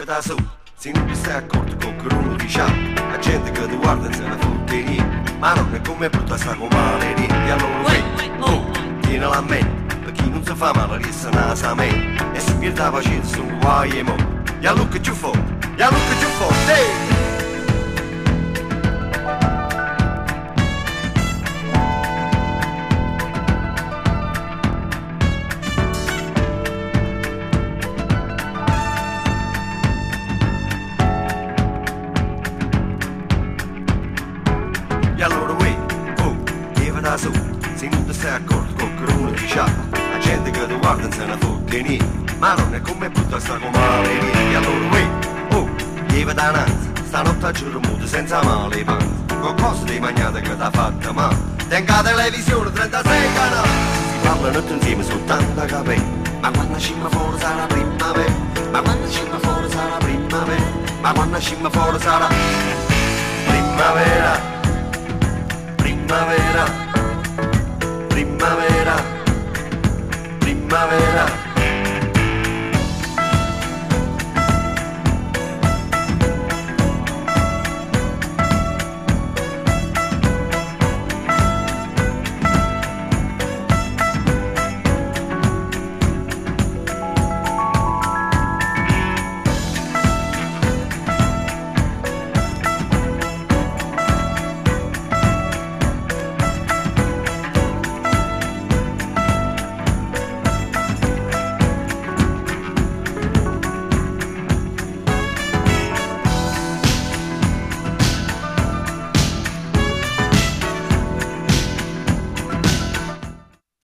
da solo, se non ti stai accorto con che uno ti sciappa, la gente che ti guarda non se ne fotte niente, ma non è come brutta sta come niente, e allora tienila a mente, per chi non si fa male riesce a sa mente, e se pierde la pazienza sono guai e mo, e allora che più forte, e allora che più forte, e allora leva da solo, se non ti stai accorto con che uno ti sciappa, la gente che ti guarda non se ne fotte niente, ma non è come brutta sta come niente, e allora leva da nanza, stanotte a giorno muto senza male panza, qualcosa di mangiata che t'ha fatta male, tenga la televisione 36 canali, si parlano tutti insieme soltanto capelli, ma quando scimma fuori sarà primavera, ma quando scimma fuori sarà primavera, ma quando scimma fuori sarà primavera, primavera, primavera, primavera.